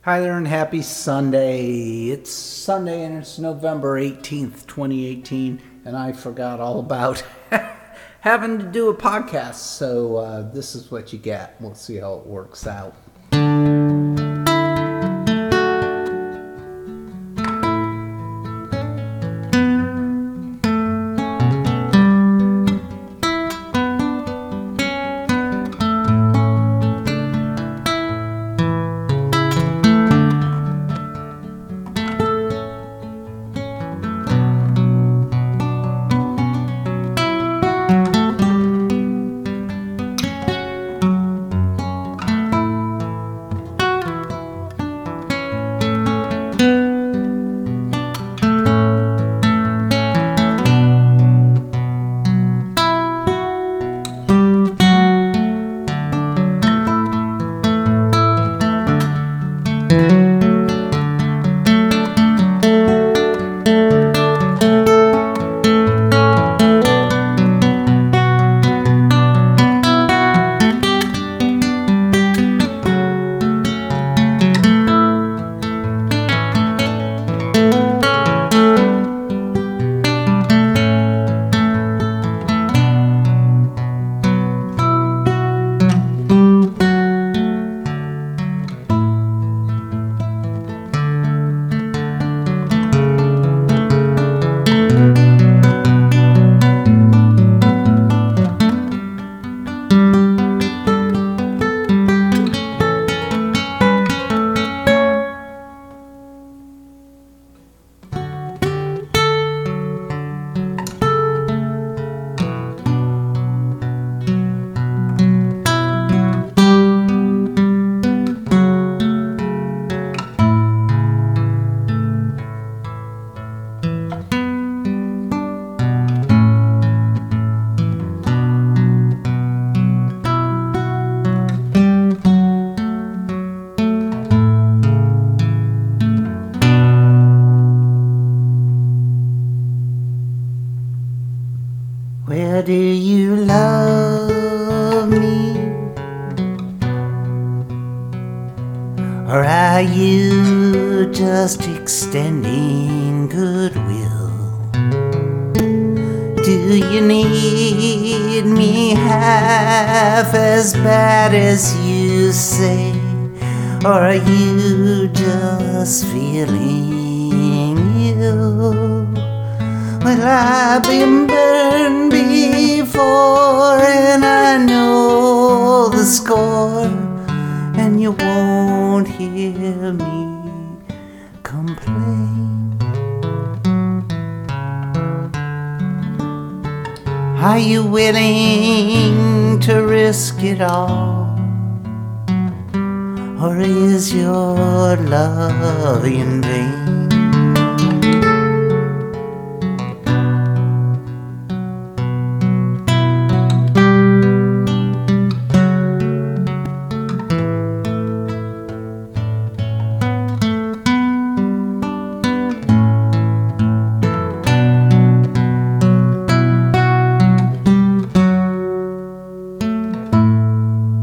Hi there and happy Sunday. It's Sunday and it's November 18th, 2018, and I forgot all about having to do a podcast, so this is what you get. We'll see how it works out. Where do you love me? Or are you just extending goodwill? Do you need me half as bad as you say? Or are you just feeling ill? Well, I've been burned before and I know the score, and you won't hear me complain. Are you willing to risk it all? Or is your love in vain?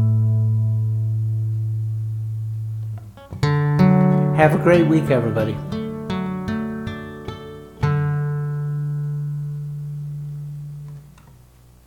Have a great week, everybody.